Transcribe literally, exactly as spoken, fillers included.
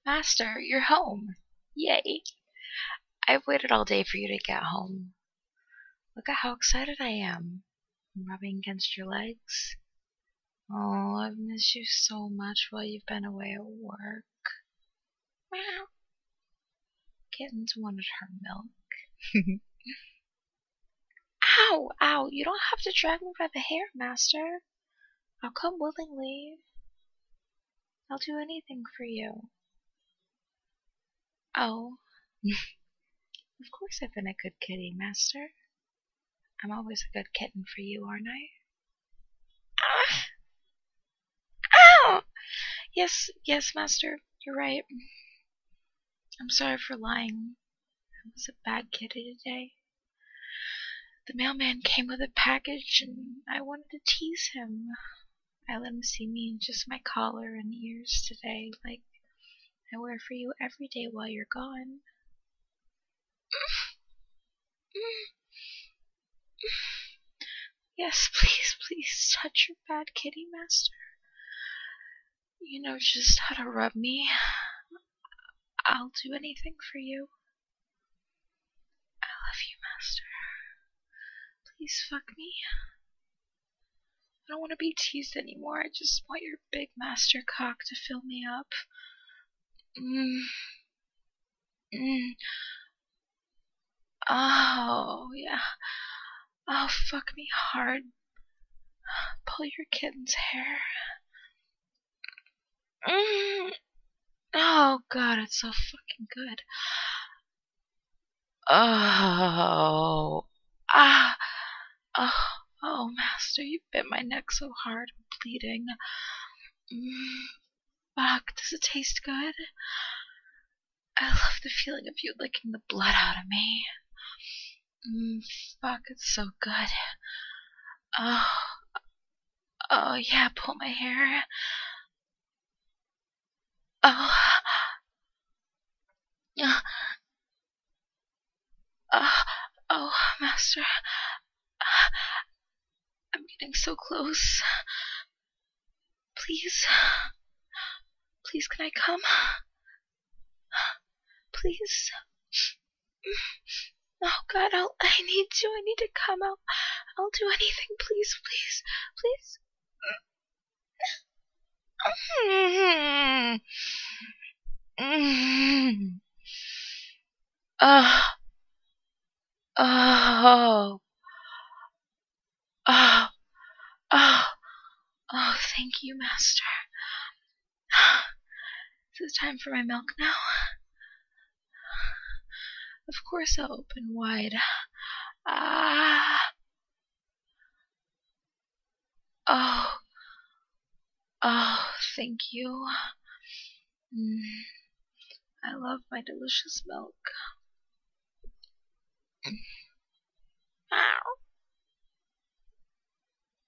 Master, you're home. Yay. I've waited all day for you to get home. Look at how excited I am. I'm rubbing against your legs. Oh, I've missed you so much while you've been away at work. Meow. Kittens wanted her milk. Ow, ow, you don't have to drag me by the hair, Master. I'll come willingly. I'll do anything for you. Oh, of course I've been a good kitty, Master. I'm always a good kitten for you, aren't I? Ah! Ow! Yes, yes, Master, you're right. I'm sorry for lying. I was a bad kitty today. The mailman came with a package and I wanted to tease him. I let him see me in just my collar and ears today, like I wear for you every day while you're gone. Yes, please, please touch your bad kitty, Master. You know just how to rub me. I'll do anything for you. I love you, Master. Please fuck me. I don't want to be teased anymore. I just want your big master cock to fill me up. Mm. Mm. Oh, yeah. Oh, fuck me hard. Pull your kitten's hair. Mm. Oh, God, it's so fucking good. Oh. Ah. Oh. Oh, Master, you bit my neck so hard. I'm bleeding. Mm. Fuck, does it taste good? I love the feeling of you licking the blood out of me. Mm, fuck, it's so good. Oh, oh yeah, pull my hair. Oh, oh, oh, oh, Master. I'm getting so close. Please, please, can I come? Please. Oh God, I'll, I need to. I need to come out. I'll do anything. Please, please, please. Mm. Mm. Oh. Oh. Oh. Oh. Oh, thank you, Master. Is it time for my milk now? Of course I'll open wide. Ah. Oh. Oh, thank you. Mm. I love my delicious milk. Ow.